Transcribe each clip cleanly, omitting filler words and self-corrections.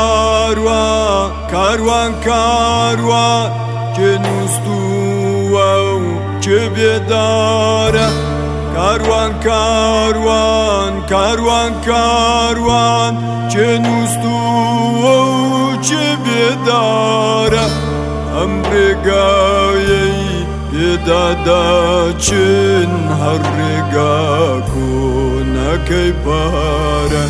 کاروان کاروان کاروان که نوستوه که بیداره کاروان کاروان کاروان کاروان که نوستوه که بیداره امریکایی دادا چن هرگا کنه پاره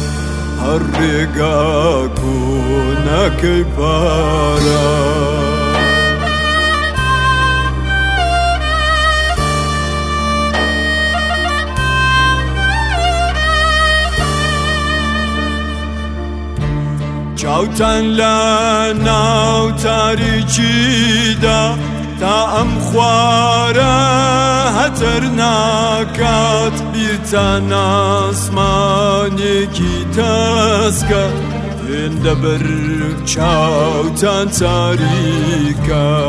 هرگا کنه پاره چاوتن لناو تاریکی دا تا ام خواره هتر ناکات بیرتان آسمانی کی تسکه این دبر چاوتان تاریکه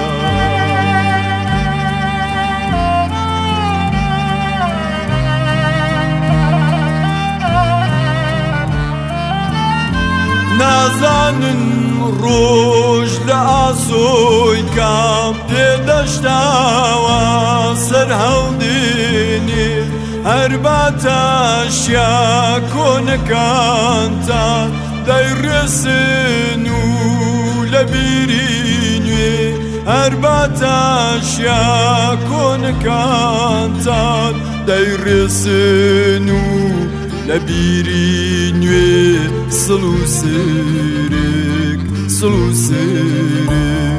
نازانن روش لآسوی کام پێدەشتاوە سەر هەڵدێنێ هەر باتاشیا کۆنەکانتان دەیڕێسن و لە بیری نوێ هەر باتاشیا کۆنەکانتان دەیڕێسن و لە بیری نوێ سڵ و سرێک سڵ و سرێک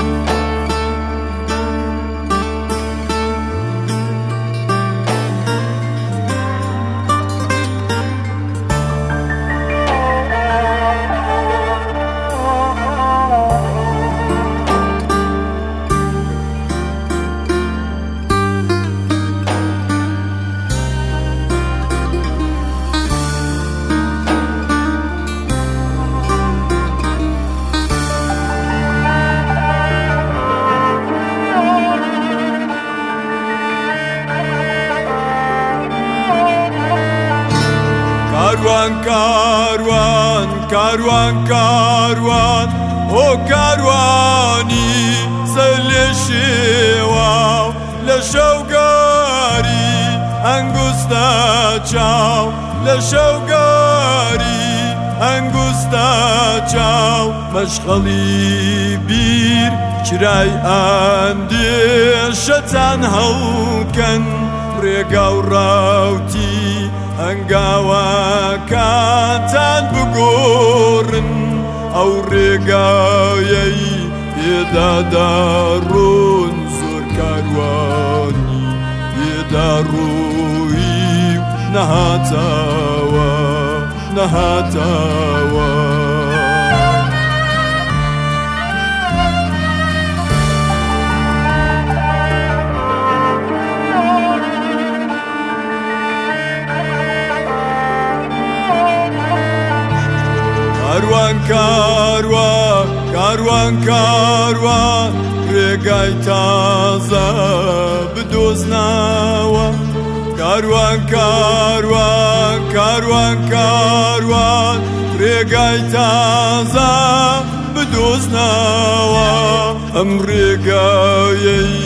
کاروان کاروان کاروان کاروان او کاروانی سەر شێواو لە شەوگاری ئەنگوستە چاو لە شەوگاری ئەنگوستە چاو مەشغەڵی بیر کرای ئەندێشەتان هەڵکەن ڕێگا و ڕاوتی هەنگاوەکانتان بگۆڕن ئەو ڕێگایەی پێداداڕۆن زۆر کاروانی پێداڕۆیی نەهاتاوە نەهاتاوە کاروان کاروان کاروان کاروان ڕێگای تازە بدۆزنەوە کاروان کاروان کاروان کاروان ڕێگای تازە بدۆزنەوە ئەم ڕێگایەی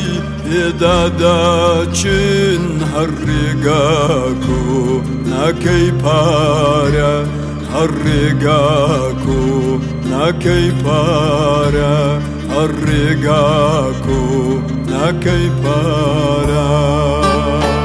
پێداداچن هەر ڕێگاکۆ ناکەی پارە هەر ڕێگاکۆ ناکەی پارە هەر ڕێگاکۆ ناکەی پارە